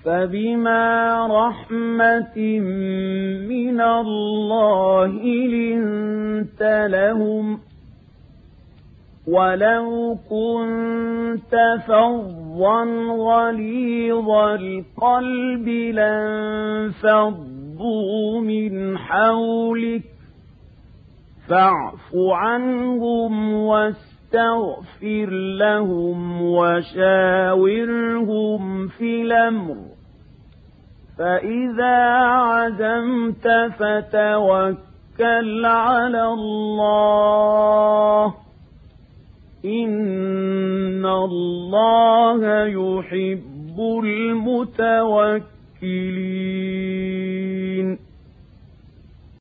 فبما رحمة من الله لنت لهم ولو كنت فظا غليظ القلب لانفضوا من حولك فاعف عنهم واستغفر لهم وشاورهم في الأمر فإذا عزمت فتوكل على الله إن الله يحب المتوكلين